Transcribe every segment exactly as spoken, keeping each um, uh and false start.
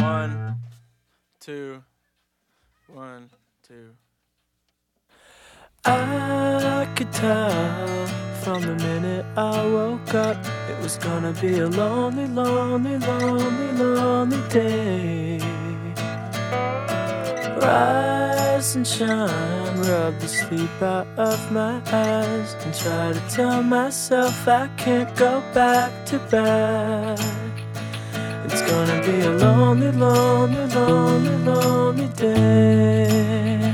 One, two, one, two. I could tell from the minute I woke up it was gonna be a lonely, lonely, lonely, lonely day. Rise and shine, rub the sleep out of my eyes and try to tell myself I can't go back to back. It's gonna be a lonely, lonely, lonely, lonely day.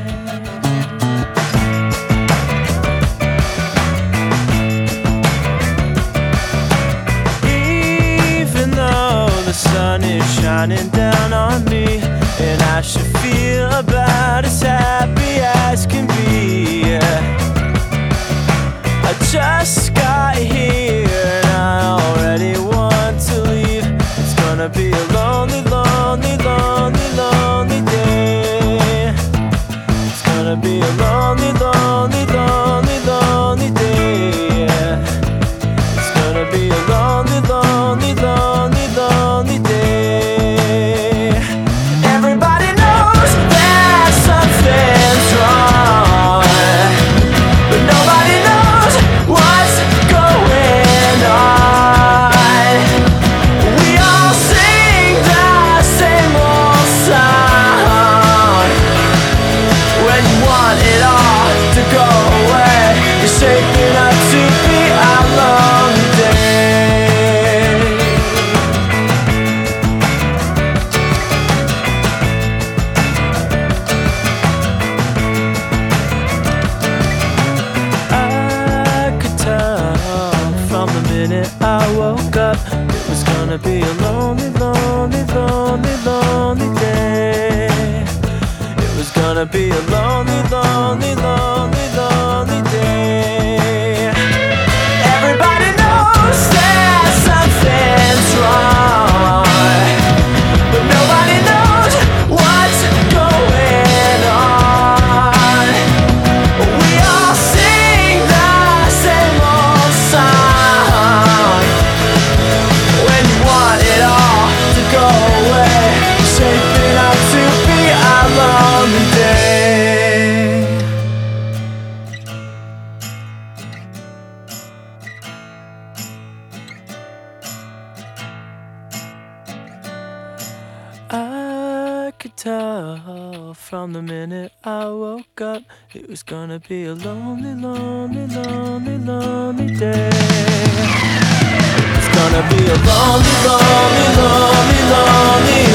Even though the sun is shining down on me and I should feel about as happy as can be, I just got here and I already want to leave. It's gonna be a lonely, lonely, lonely, lonely day. It's gonna be a lonely, lonely, lonely, lonely day. It's gonna be a lonely, lonely, lonely, lonely day. Everybody knows that something's wrong, but nobody knows what's going on. We all sing the same old song. When you want it all to go away, you're shaping up to be a lonely day. I could tell from the minute I woke up it was gonna be a lonely, lonely, lonely, lonely day. It was gonna be a lonely, lonely, lonely, lonely day. Everybody knows that something's wrong, but nobody knows what's going on. We all sing the same old song. When you want it all to go away, shaping up to be a lonely day. I could tell from the minute I woke up it was gonna be a lonely, lonely, lonely, lonely day. It's gonna be a lonely, lonely, lonely, lonely